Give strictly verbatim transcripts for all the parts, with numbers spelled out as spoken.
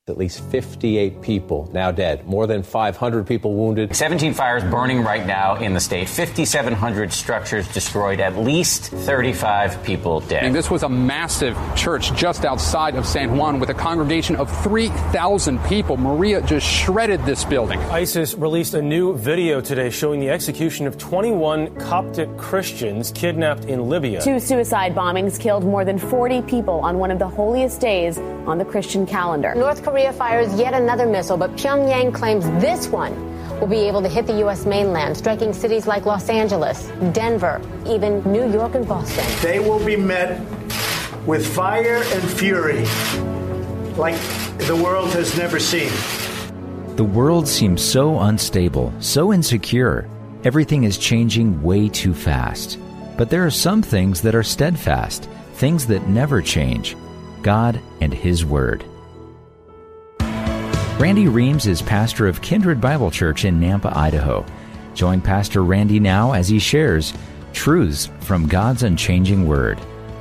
At least fifty-eight people now dead, more than five hundred people wounded. seventeen fires burning right now in the state, fifty-seven hundred structures destroyed, at least thirty-five people dead. And this was a massive church just outside of San Juan with a congregation of three thousand people. Maria just shredded this building. ISIS released a new video today showing the execution of twenty-one Coptic Christians kidnapped in Libya. Two suicide bombings killed more than forty people on one of the holiest days on the Christian calendar. North Korea fires yet another missile, but Pyongyang claims this one will be able to hit the U S mainland, striking cities like Los Angeles, Denver, even New York and Boston. They will be met with fire and fury like the world has never seen. The world seems so unstable, so insecure. Everything is changing way too fast. But there are some things that are steadfast, things that never change. God and His Word. Randy Reams is pastor of Kindred Bible Church in Nampa, Idaho. Join Pastor Randy now as he shares truths from God's unchanging Word.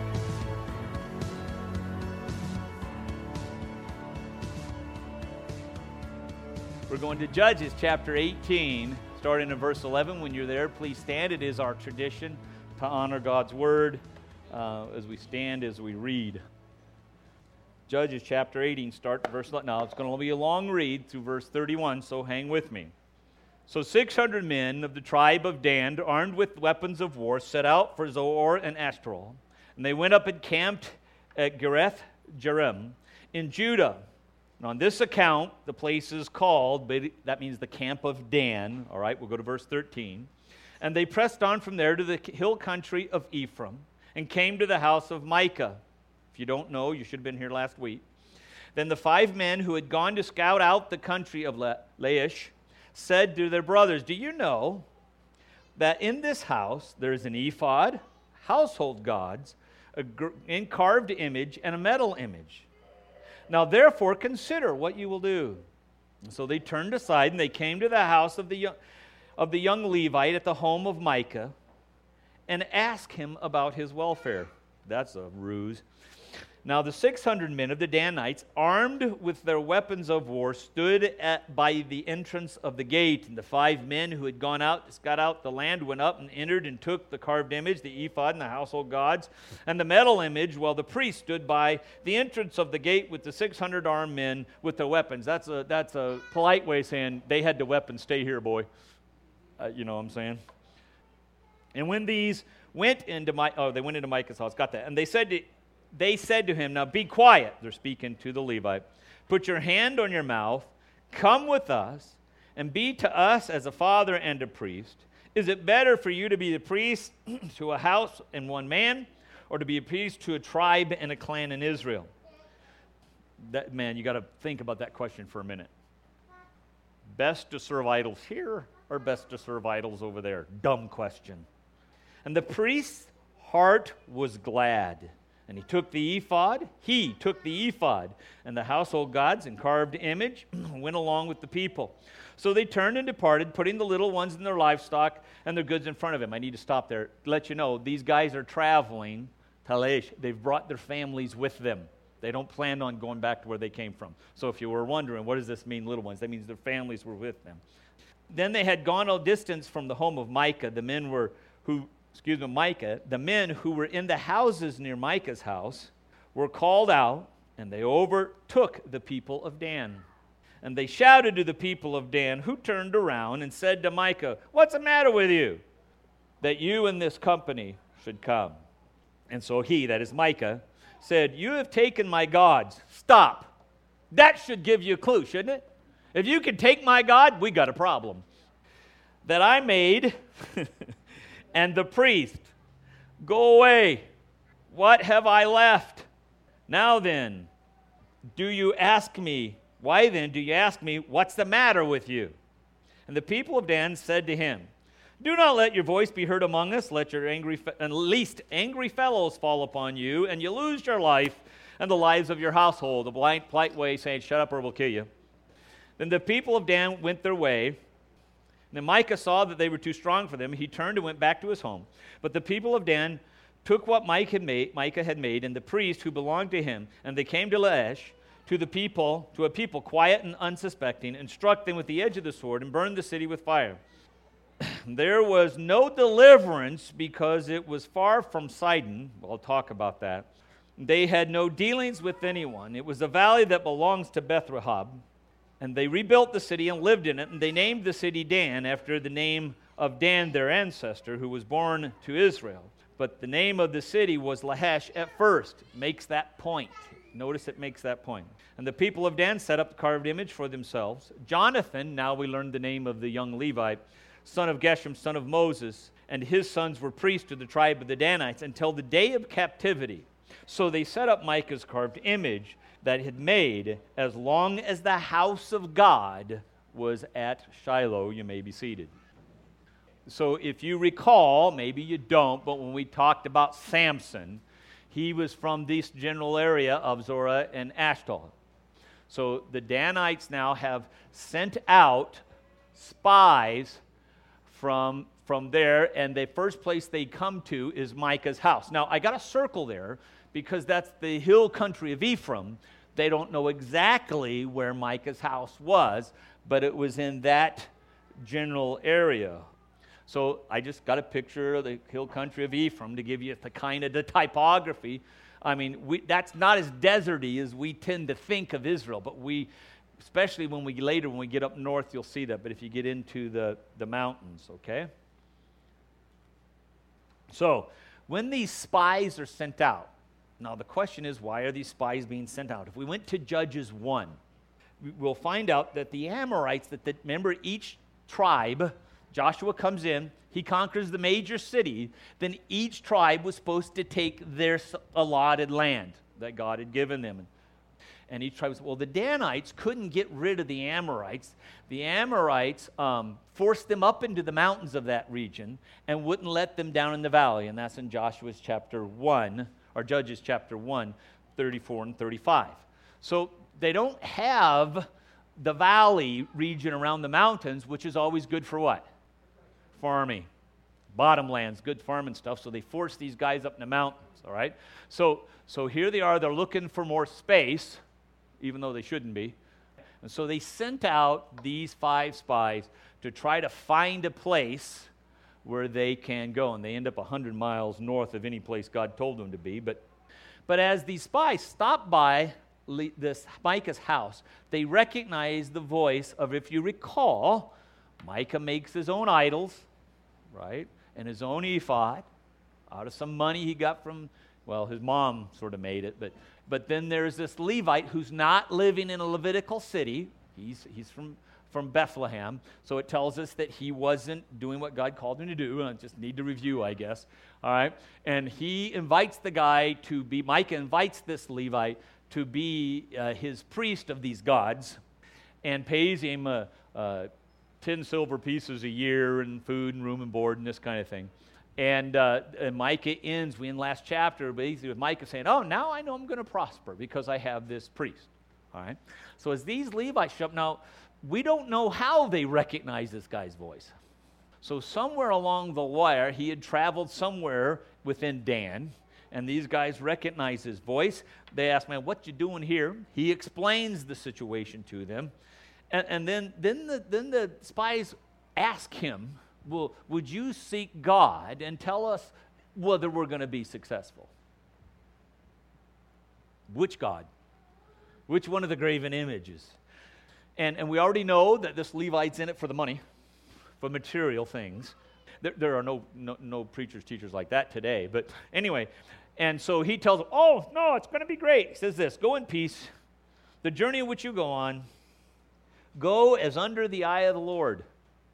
We're going to Judges chapter eighteen, starting in verse eleven. When you're there, please stand. It is our tradition to honor God's Word uh, as we stand, as we read. Judges chapter eighteen, start verse eleven. Now, it's going to be a long read through verse thirty-one, so hang with me. So six hundred men of the tribe of Dan, armed with weapons of war, set out for Zoar and Ashtaol. And they went up and camped at Gereth Jearim in Judah. And on this account, the place is called, that means the camp of Dan. All right, we'll go to verse thirteen. And they pressed on from there to the hill country of Ephraim and came to the house of Micah. If you don't know, you should have been here last week. Then the five men who had gone to scout out the country of Laish said to their brothers, "Do you know that in this house there is an ephod, household gods, a carved image, and a metal image? Now therefore consider what you will do." And so they turned aside, and they came to the house of the young, of the young Levite at the home of Micah and asked him about his welfare. That's a ruse. Now the six hundred men of the Danites, armed with their weapons of war, stood at, by the entrance of the gate. And the five men who had gone out, got out the land, went up and entered and took the carved image, the ephod and the household gods, and the metal image, while the priest stood by the entrance of the gate with the six hundred armed men with the weapons. That's a, that's a polite way of saying they had the weapons. Stay here, boy. Uh, you know what I'm saying? And when these went into my, oh, they went into Micah's house, got that. And they said to They said to him, "Now be quiet." They're speaking to the Levite. "Put your hand on your mouth. Come with us, and be to us as a father and a priest. Is it better for you to be the priest to a house and one man, or to be a priest to a tribe and a clan in Israel?" That, man, you got to think about that question for a minute. Best to serve idols here, or best to serve idols over there? Dumb question. And the priest's heart was glad. And he took the ephod, he took the ephod and the household gods and carved image, went along with the people. So they turned and departed, putting the little ones and their livestock and their goods in front of him. I need to stop there, let you know, these guys are traveling to Laish. They've brought their families with them. They don't plan on going back to where they came from. So if you were wondering, what does this mean, little ones? That means their families were with them. Then they had gone a distance from the home of Micah. The men were who... excuse me, Micah, the men who were in the houses near Micah's house were called out, and they overtook the people of Dan. And they shouted to the people of Dan, who turned around and said to Micah, "What's the matter with you, that you and this company should come?" And so he, that is Micah, said, "You have taken my gods." Stop. That should give you a clue, shouldn't it? If you can take my God, we got a problem. "That I made... and the priest, go away. What have I left? Now then, do you ask me, why then do you ask me, what's the matter with you?" And the people of Dan said to him, "Do not let your voice be heard among us. Let your angry, and least angry fellows fall upon you, and you lose your life and the lives of your household." The blind, polite way saying, "Shut up or we'll kill you." Then the people of Dan went their way. Then Micah saw that they were too strong for them. He turned and went back to his home. But the people of Dan took what Micah had made, Micah had made, and the priest who belonged to him, and they came to Laish to the people, to a people quiet and unsuspecting, and struck them with the edge of the sword and burned the city with fire. There was no deliverance because it was far from Sidon. I'll talk about that. They had no dealings with anyone. It was a valley that belongs to Beth-Rehob. And they rebuilt the city and lived in it, and they named the city Dan after the name of Dan, their ancestor, who was born to Israel. But the name of the city was Lahash at first. Makes that point. Notice it makes that point. And the people of Dan set up the carved image for themselves. Jonathan, now we learned the name of the young Levite, son of Geshem, son of Moses, and his sons were priests to the tribe of the Danites until the day of captivity. So they set up Micah's carved image that he had made as long as the house of God was at Shiloh. You may be seated. So if you recall, maybe you don't, but when we talked about Samson, he was from this general area of Zorah and Ashtaol. So the Danites now have sent out spies from, from there, and the first place they come to is Micah's house. Now, I got a circle there because that's the hill country of Ephraim. They don't know exactly where Micah's house was, but it was in that general area. So I just got a picture of the hill country of Ephraim to give you the kind of the typography. I mean, we, that's not as deserty as we tend to think of Israel, but we, especially when we later, when we get up north, you'll see that. But if you get into the, the mountains, okay? So when these spies are sent out, now the question is, why are these spies being sent out? If we went to Judges one, we'll find out that the Amorites, that the, remember each tribe, Joshua comes in, he conquers the major city, then each tribe was supposed to take their allotted land that God had given them. And each tribe was, well, the Danites couldn't get rid of the Amorites. The Amorites um, forced them up into the mountains of that region and wouldn't let them down in the valley. And that's in Joshua's chapter one, or Judges chapter one, thirty-four and thirty-five. So they don't have the valley region around the mountains, which is always good for what? Farming. Bottomlands, good farming stuff. So they force these guys up in the mountains, all right? So, so here they are. They're looking for more space, even though they shouldn't be. And so they sent out these five spies to try to find a place where they can go. And they end up one hundred miles north of any place God told them to be. But, but as these spies stopped by this Micah's house, they recognized the voice of, if you recall, Micah makes his own idols, right, and his own ephod out of some money he got from, well, his mom sort of made it, but but then there's this Levite who's not living in a Levitical city. He's he's from, from Bethlehem, so it tells us that he wasn't doing what God called him to do. I just need to review, I guess, all right? And he invites the guy to be, Micah invites this Levite to be uh, his priest of these gods and pays him a, a ten silver pieces a year and food and room and board and this kind of thing. And, uh, and Micah ends, we in last chapter, basically with Micah saying, oh, now I know I'm going to prosper because I have this priest. All right? So as these Levites show up, now, we don't know how they recognize this guy's voice. So somewhere along the wire, he had traveled somewhere within Dan, and these guys recognize his voice. They ask, man, what you doing here? He explains the situation to them. And, and then, then, the, then the spies ask him, well, would you seek God and tell us whether we're going to be successful? Which God? Which one of the graven images? And, and we already know that this Levite's in it for the money, for material things. There, there are no, no, no preachers, teachers like that today. But anyway, and so he tells them, oh, no, it's going to be great. He says this, go in peace. The journey in which you go on, go as under the eye of the Lord.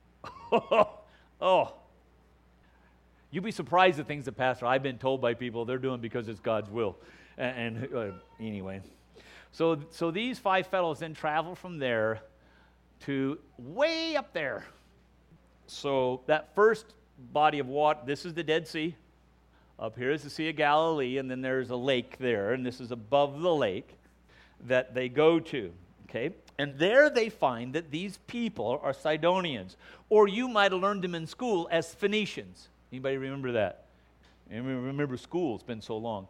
Oh. You'd be surprised at things that, Pastor, I've been told by people they're doing because it's God's will. And, and uh, anyway. So, so these five fellows then travel from there to way up there. So that first body of water, this is the Dead Sea. Up here is the Sea of Galilee, and then there's a lake there, and this is above the lake that they go to. Okay? And there they find that these people are Sidonians, or you might have learned them in school as Phoenicians. Anybody remember that? Remember school, it's been so long.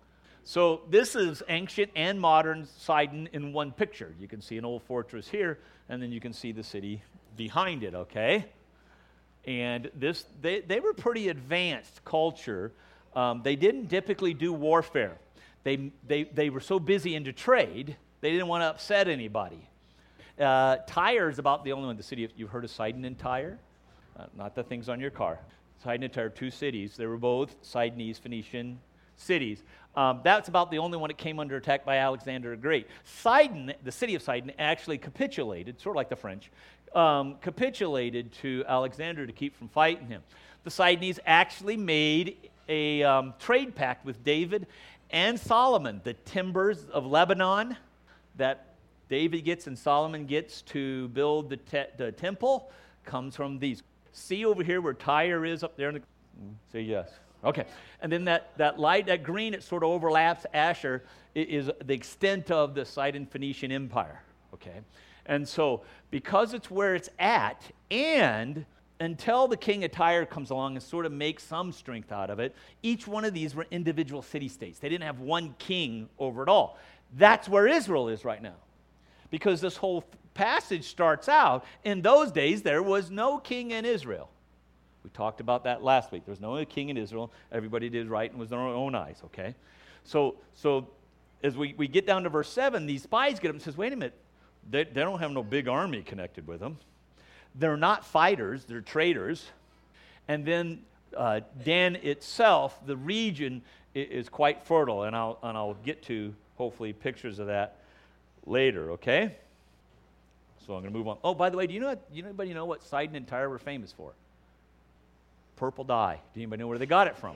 So this is ancient and modern Sidon in one picture. You can see an old fortress here, and then you can see the city behind it, okay? And this, they, they were pretty advanced culture. Um, they didn't typically do warfare. They, they, they were so busy into trade, they didn't want to upset anybody. Uh, Tyre is about the only one. The city, of, you've heard of Sidon and Tyre? Uh, not the things on your car. Sidon and Tyre, two cities. They were both Sidonese, Phoenician cities. Um, that's about the only one that came under attack by Alexander the Great. Sidon, the city of Sidon, actually capitulated, sort of like the French, um, capitulated to Alexander to keep from fighting him. The Sidonese actually made a um, trade pact with David and Solomon. The timbers of Lebanon that David gets and Solomon gets to build the, te- the temple comes from these. See over here where Tyre is up there? In the, say yes. Okay. And then that, that light, that green, it sort of overlaps Asher, is the extent of the Sidon-Phoenician Empire. Okay. And so because it's where it's at, and until the king of Tyre comes along and sort of makes some strength out of it, each one of these were individual city-states. They didn't have one king over it all. That's where Israel is right now. Because this whole passage starts out, in those days there was no king in Israel. We talked about that last week. There was no king in Israel. Everybody did right and was in their own eyes, okay? So so as we, we get down to verse seven, these spies get up and says, wait a minute, they, they don't have no big army connected with them. They're not fighters, they're traders. And then uh, Dan itself, the region, is, is quite fertile, and I'll, and I'll get to, hopefully, pictures of that later, okay? So I'm going to move on. Oh, by the way, do you know what, do anybody know what Sidon and Tyre were famous for? Purple dye. Do anybody know where they got it from?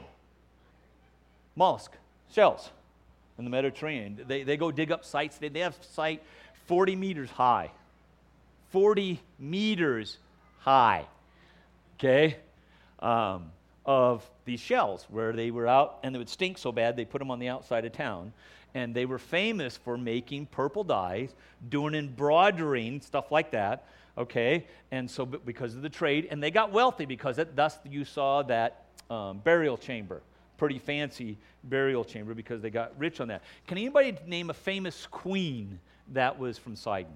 Mollusk, shells in the Mediterranean. They, they go dig up sites. They, they have a site forty meters high. forty meters high, okay, um, of these shells where they were out, and they would stink so bad they put them on the outside of town. And they were famous for making purple dyes, doing embroidering, stuff like that, okay? And so because of the trade, and they got wealthy because of it, thus you saw that um, burial chamber, pretty fancy burial chamber because they got rich on that. Can anybody name a famous queen that was from Sidon?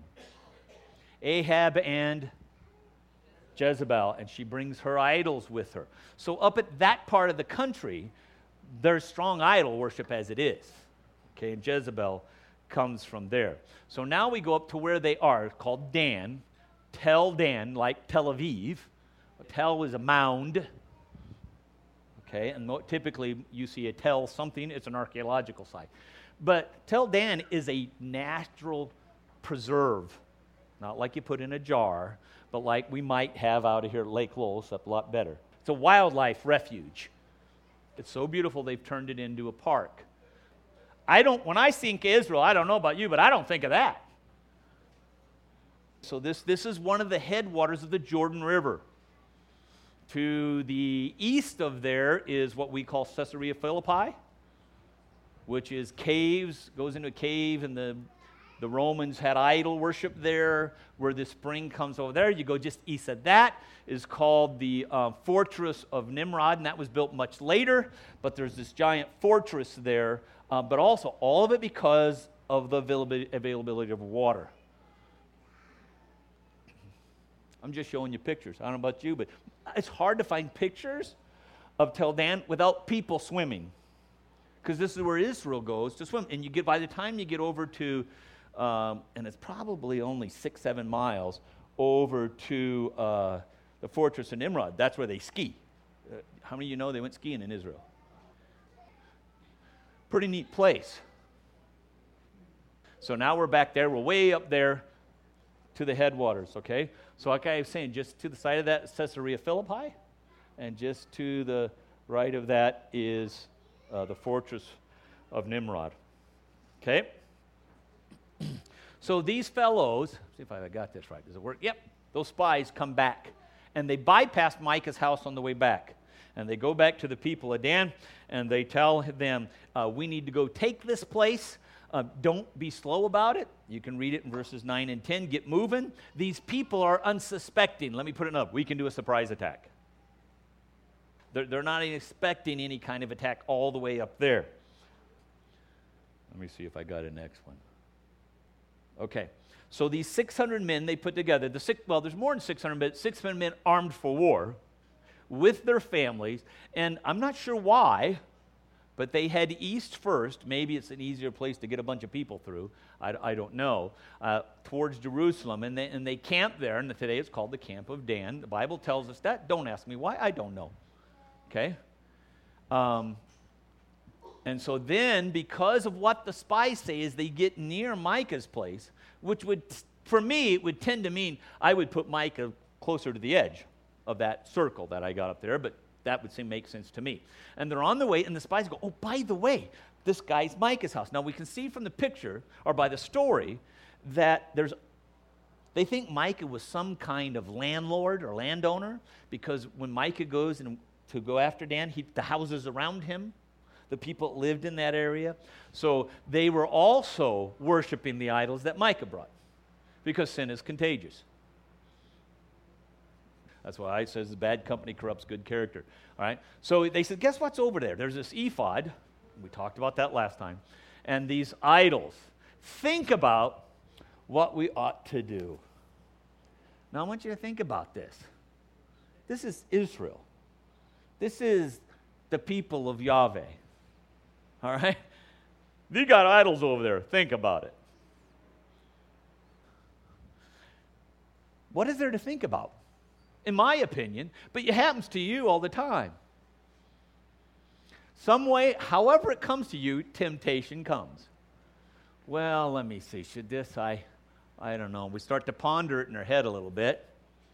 Ahab and Jezebel, and she brings her idols with her. So up at that part of the country, there's strong idol worship as it is. Okay, and Jezebel comes from there. So now we go up to where they are, called Dan. Tel Dan, like Tel Aviv. Tel is a mound. Okay, and typically you see a Tel something, it's an archaeological site. But Tel Dan is a natural preserve. Not like you put in a jar, but like we might have out of here at Lake Lowell, except a lot better. It's a wildlife refuge. It's so beautiful they've turned it into a park. I don't, when I think Israel, I don't know about you, but I don't think of that. So this, this is one of the headwaters of the Jordan River. To the east of there is what we call Caesarea Philippi, which is caves, goes into a cave, and the, the Romans had idol worship there, where the spring comes over there. You go just east of that is called the uh, Fortress of Nimrod, and that was built much later, but there's this giant fortress there. Uh, but also, all of it because of the availability of water. I'm just showing you pictures. I don't know about you, but it's hard to find pictures of Tel Dan without people swimming. Because this is where Israel goes to swim. And you get, by the time you get over to, um, and it's probably only six, seven miles, over to uh, the Fortress of Nimrod, that's where they ski. Uh, how many of you know they went skiing in Israel? Pretty neat place. So now we're back there. We're way up there to the headwaters, okay? So like I was saying, just to the side of that is Caesarea Philippi, and just to the right of that is uh, the Fortress of Nimrod, okay? So these fellows, see if I got this right. Does it work? Yep. Those spies come back, and they bypass Micah's house on the way back. And they go back to the people of Dan, and they tell them, uh, we need to go take this place. Uh, don't be slow about it. You can read it in verses nine and ten. Get moving. These people are unsuspecting. Let me put it up. We can do a surprise attack. They're, they're not expecting any kind of attack all the way up there. Let me see if I got a next one. Okay. So these six hundred men they put together, the six, well, there's more than six hundred, but six hundred men armed for war with their families. And I'm not sure why, but they head east first. Maybe it's an easier place to get a bunch of people through. I, I don't know. Uh, towards Jerusalem. And they, and they camp there. And today it's called the Camp of Dan. The Bible tells us that. Don't ask me why. I don't know. Okay? Um, and so then, because of what the spies say, is they get near Micah's place, which would, for me, it would tend to mean I would put Micah closer to the edge of that circle that I got up there, but that would seem make sense to me. And they're on the way, and the spies go, oh, by the way, this guy's Micah's house. Now, we can see from the picture, or by the story, that there's, they think Micah was some kind of landlord or landowner, because when Micah goes and to go after Dan, he, the houses around him, the people that lived in that area. So they were also worshiping the idols that Micah brought, because sin is contagious. That's why it says bad company corrupts good character. All right. So they said, guess what's over there? There's this ephod. We talked about that last time. And these idols. Think about what we ought to do. Now I want you to think about this. This is Israel. This is the people of Yahweh. All right? They got idols over there. Think about it. What is there to think about? In my opinion, but it happens to you all the time. Some way, however it comes to you, temptation comes. Well, let me see. Should this, I, I don't know. We start to ponder it in our head a little bit.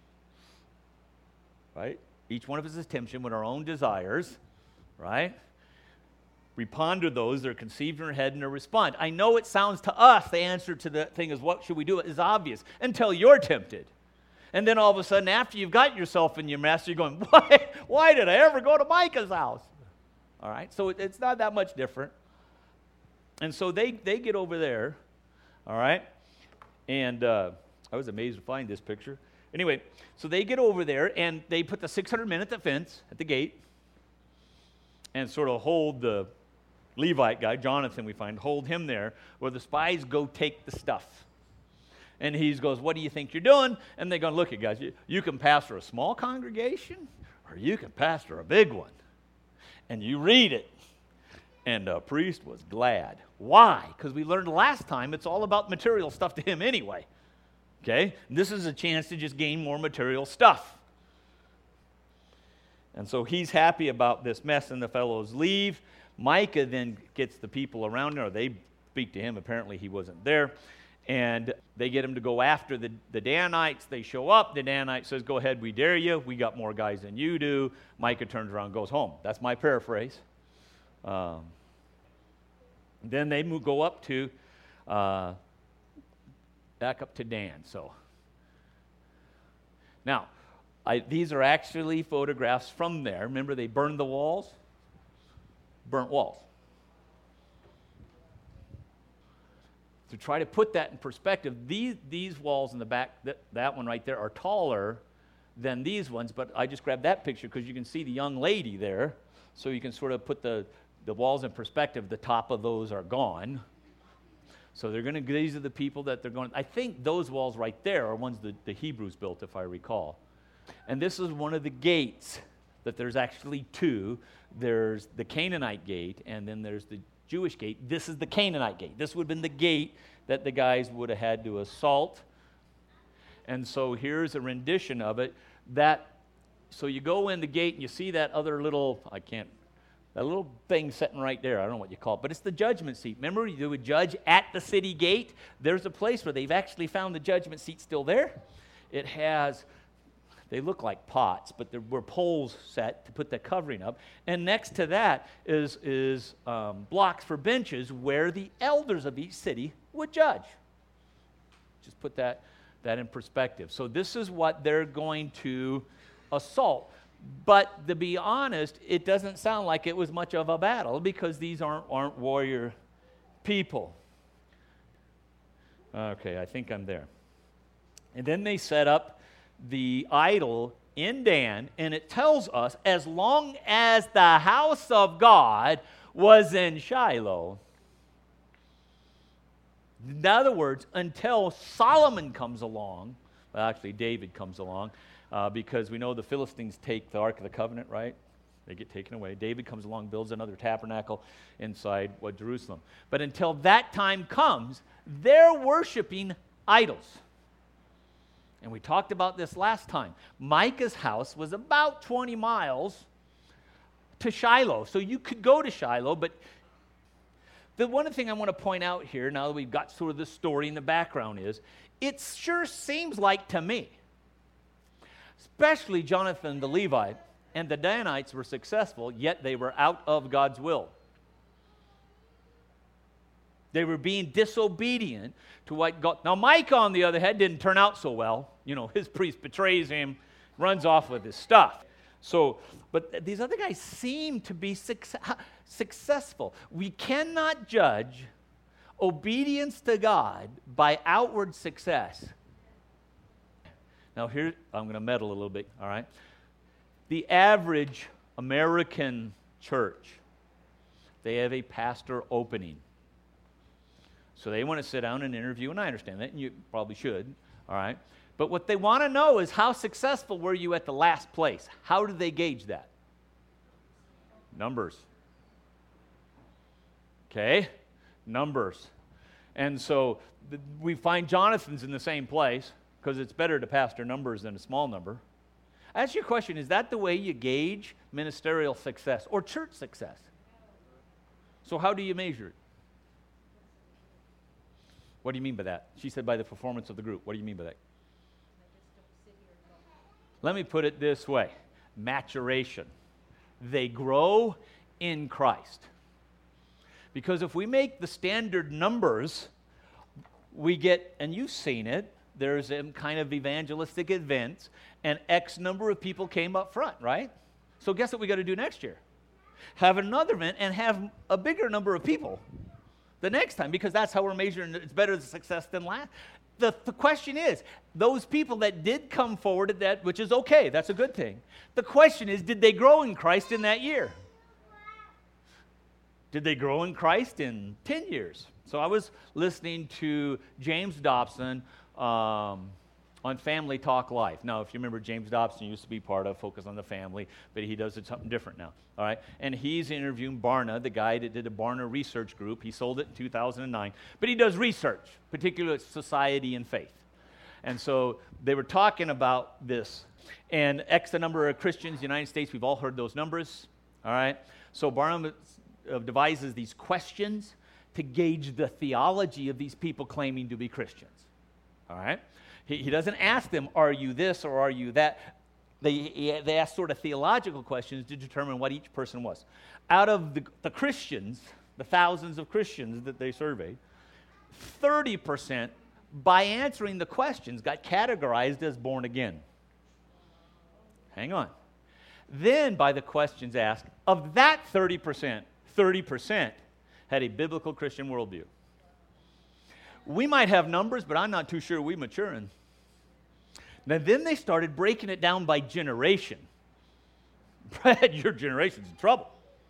Right? Each one of us is tempted with our own desires. Right? We ponder those. They're conceived in our head and they respond. I know it sounds to us, the answer to the thing is, what should we do? Is obvious until you're tempted. And then all of a sudden, after you've got yourself in your mess, you're going, why, why did I ever go to Micah's house? All right, so it, it's not that much different. And so they, they get over there, all right? And uh, I was amazed to find this picture. Anyway, so they get over there, and they put the six hundred men at the fence, at the gate, and sort of hold the Levite guy, Jonathan, we find, hold him there, where the spies go take the stuff. And he goes, what do you think you're doing? And they're going, look, you guys, you, you can pastor a small congregation or you can pastor a big one. And you read it. And the priest was glad. Why? Because we learned last time it's all about material stuff to him anyway. Okay? And this is a chance to just gain more material stuff. And so he's happy about this mess, and the fellows leave. Micah then gets the people around him, or they speak to him. Apparently he wasn't there. And they get him to go after the, the Danites. They show up. The Danite says, go ahead, we dare you. We got more guys than you do. Micah turns around and goes home. That's my paraphrase. Um, then they move, go up to, uh, back up to Dan. So, now, I, these are actually photographs from there. Remember, they burned the walls? Burnt walls. To try to put that in perspective, these, these walls in the back, that, that one right there, are taller than these ones, but I just grabbed that picture because you can see the young lady there, so you can sort of put the, the walls in perspective. The top of those are gone. So they're going to, these are the people that they're going, I think those walls right there are ones that the Hebrews built, if I recall. And this is one of the gates that there's actually two. There's the Canaanite gate, and then there's the Jewish gate. This is the Canaanite gate. This would have been the gate that the guys would have had to assault. And so here's a rendition of it. That so you go in the gate and you see that other little, I can't, that little thing sitting right there. I don't know what you call it, but it's the judgment seat. Remember, you would judge at the city gate. There's a place where they've actually found the judgment seat still there. It has, they look like pots, but there were poles set to put the covering up. And next to that is, is um, blocks for benches where the elders of each city would judge. Just put that, that in perspective. So this is what they're going to assault. But to be honest, it doesn't sound like it was much of a battle because these aren't, aren't warrior people. Okay, I think I'm there. And then they set up the idol in Dan, and it tells us as long as the house of God was in Shiloh, In other words, until Solomon comes along, well, actually David comes along, uh, because we know the Philistines take the Ark of the Covenant, right? They get taken away. David comes along, builds another tabernacle inside what Jerusalem. But until that time comes, they're worshiping idols. And we talked about this last time. Micah's house was about twenty miles to Shiloh. So you could go to Shiloh, but the one thing I want to point out here, now that we've got sort of the story in the background, is it sure seems like to me, especially Jonathan the Levite and the Danites were successful, yet they were out of God's will. They were being disobedient to what God... Now, Micah, on the other hand, didn't turn out so well. You know, his priest betrays him, runs off with his stuff. So, but these other guys seem to be success, successful. We cannot judge obedience to God by outward success. Now, here, I'm going to meddle a little bit, all right? The average American church, they have a pastor opening. So they want to sit down and interview, and I understand that, and you probably should, all right? But what they want to know is how successful were you at the last place? How do they gauge that? Numbers. Okay? Numbers. And so th- we find Jonathan's in the same place because it's better to pastor numbers than a small number. I ask you a question, is that the way you gauge ministerial success or church success? So how do you measure it? What do you mean by that? She said by the performance of the group. What do you mean by that? Let me put it this way. Maturation. They grow in Christ. Because if we make the standard numbers, we get, and you've seen it, there's some kind of evangelistic events, and X number of people came up front, right? So guess what we got to do next year? Have another event and have a bigger number of people the next time, because that's how we're measuring it's better success than last. The, the question is, those people that did come forward at that, which is okay, that's a good thing. The question is, did they grow in Christ in that year? Did they grow in Christ in ten years? So I was listening to James Dobson um, on Family Talk Live. Now, if you remember, James Dobson used to be part of Focus on the Family, but he does it something different now. All right, and he's interviewing Barna, the guy that did the Barna Research Group. He sold it in two thousand nine, but he does research, particularly society and faith. And so they were talking about this, and X the number of Christians in the United States. We've all heard those numbers. All right, so Barna uh, devises these questions to gauge the theology of these people claiming to be Christians. All right, he, he doesn't ask them, "Are you this or are you that?" They, they asked sort of theological questions to determine what each person was. Out of the, the Christians, the thousands of Christians that they surveyed, thirty percent, by answering the questions, got categorized as born again. Hang on. Then, by the questions asked, of that thirty percent, thirty percent had a biblical Christian worldview. We might have numbers, but I'm not too sure we're maturing. Now, then they started breaking it down by generation. Brad, your generation's in trouble.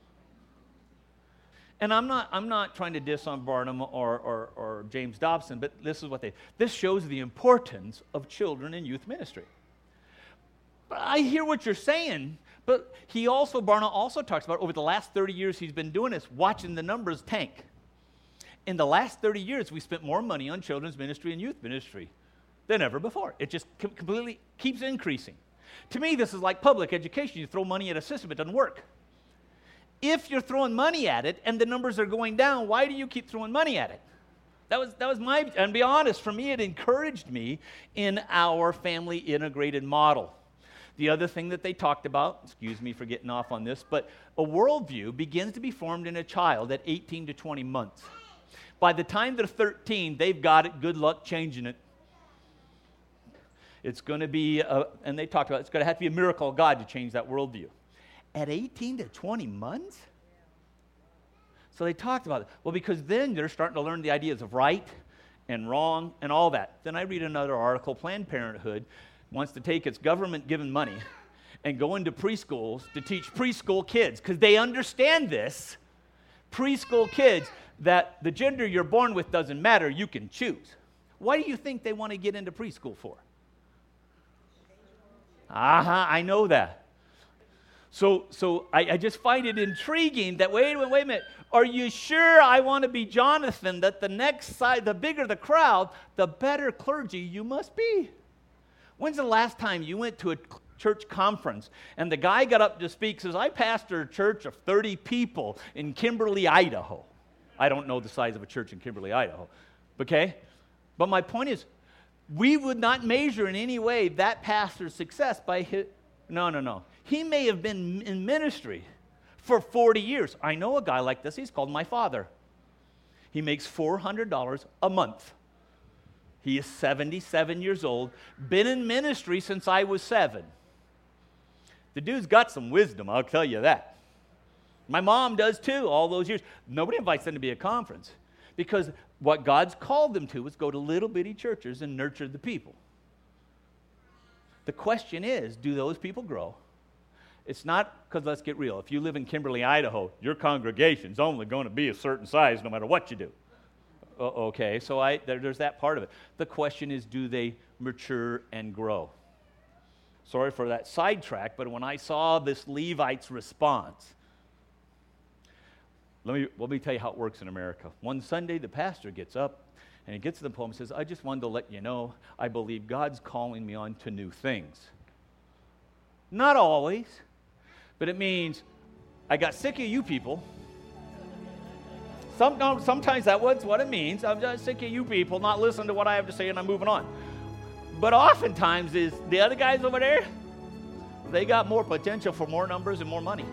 And I'm not, I'm not trying to diss on Barnum or, or, or James Dobson, but this is what they, this shows the importance of children in youth ministry. But I hear what you're saying, but he also, Barna also talks about over the last thirty years he's been doing this, watching the numbers tank. In the last thirty years, we spent more money on children's ministry and youth ministry than ever before. It just com- completely keeps increasing. To me, this is like public education. You throw money at a system, it doesn't work. If you're throwing money at it and the numbers are going down, why do you keep throwing money at it? That was that was my, and be honest, for me, it encouraged me in our family integrated model. The other thing that they talked about, excuse me for getting off on this, but a worldview begins to be formed in a child at eighteen to twenty months. By the time they're thirteen, they've got it. Good luck changing it. It's going to be, a, and they talked about, it's going to have to be a miracle of God to change that worldview. At eighteen to twenty months? So they talked about it. Well, because then they're starting to learn the ideas of right and wrong and all that. Then I read another article, Planned Parenthood wants to take its government-given money and go into preschools to teach preschool kids, because they understand this. Preschool kids, that the gender you're born with doesn't matter, you can choose. Why do you think they want to get into preschool for? Uh-huh, I know that. So so I, I just find it intriguing that, wait a minute, wait a minute, are you sure I want to be Jonathan, that the next side, the bigger the crowd, the better clergy you must be? When's the last time you went to a church conference and the guy got up to speak, says, I pastor a church of thirty people in Kimberly, Idaho. I don't know the size of a church in Kimberly, Idaho, okay? But my point is, we would not measure in any way that pastor's success by his, no, no, no. He may have been in ministry for forty years. I know a guy like this. He's called my father. He makes four hundred dollars a month. He is seventy-seven years old, been in ministry since I was seven. The dude's got some wisdom, I'll tell you that. My mom does too, all those years. Nobody invites them to be at a conference because what God's called them to is go to little bitty churches and nurture the people. The question is, do those people grow? It's not, because let's get real, if you live in Kimberly, Idaho, your congregation's only going to be a certain size no matter what you do. Uh, okay, so I, there, there's that part of it. The question is, do they mature and grow? Sorry for that sidetrack, but when I saw this Levite's response, let me, let me tell you how it works in America. One Sunday, the pastor gets up, and he gets to the pulpit and says, I just wanted to let you know, I believe God's calling me on to new things. Not always, but it means I got sick of you people. Some, no, sometimes that's what it means. I'm just sick of you people not listening to what I have to say, and I'm moving on. But oftentimes is the other guys over there, they got more potential for more numbers and more money.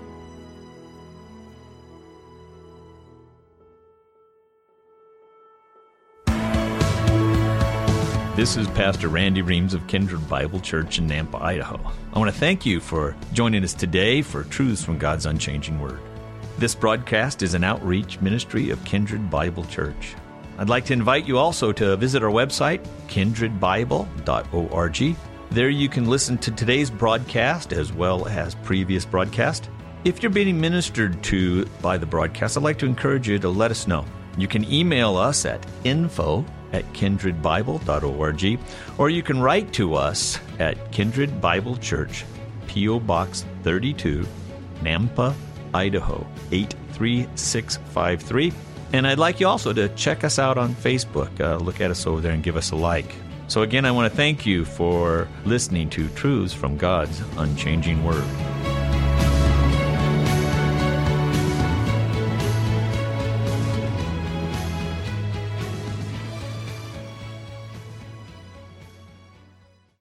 This is Pastor Randy Reams of Kindred Bible Church in Nampa, Idaho. I want to thank you for joining us today for Truths from God's Unchanging Word. This broadcast is an outreach ministry of Kindred Bible Church. I'd like to invite you also to visit our website, kindred bible dot org. There you can listen to today's broadcast as well as previous broadcasts. If you're being ministered to by the broadcast, I'd like to encourage you to let us know. You can email us at info at kindred bible dot org, or you can write to us at Kindred Bible Church, P O Box thirty-two, Nampa, Idaho, eight three six five three. And I'd like you also to check us out on Facebook. Uh, look at us over there and give us a like. So again, I want to thank you for listening to Truths from God's Unchanging Word.